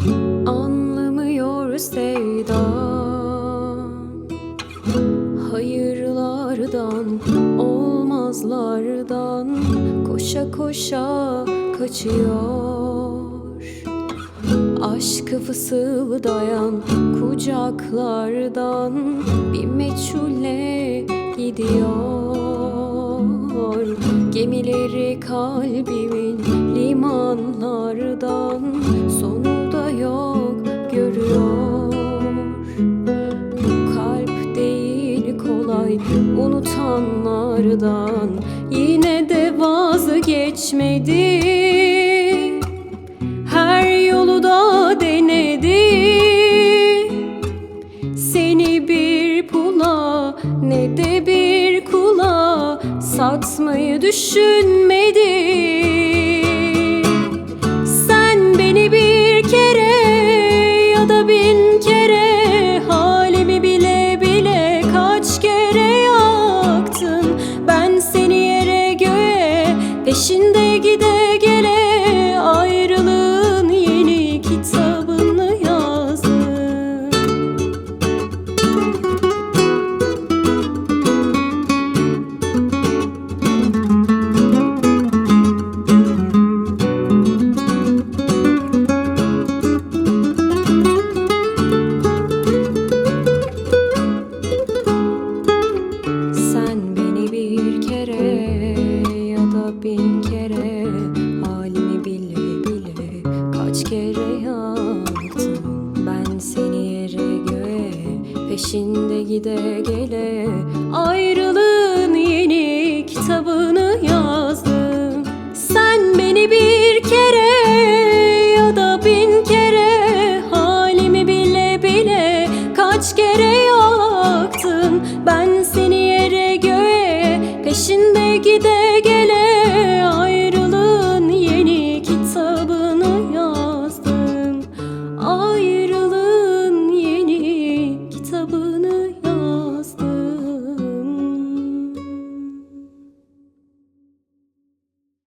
Anlamıyor sevda, hayırlardan, olmazlardan koşa koşa kaçıyor. Aşkı fısıldayan kucaklardan bir meçhule gidiyor. Gemileri kalbimin limanlardan sonu da yok görüyor. Bu kalp değil kolay unutanlardan, yine de vazgeçmedi. Her yolu da denedi, seni bir pula ne de bir kula satmayı düşünmedi. Sen beni bir kere ya da bin kere, halimi bile bile kaç kere yaktın. Ben seni yere göğe peşinde gide gele ayrılığın yeni kitabını yazdım. Sen beni bir kere ya da bin kere, halimi bile bile kaç kere yaktın. Ben seni yere göğe peşinde gide gele ayrılığın yeni kitabını yazdım. Sen beni bir kere ya da bin kere, halimi bile bile kaç kere yaktın. Ben seni yere göğe peşinde gide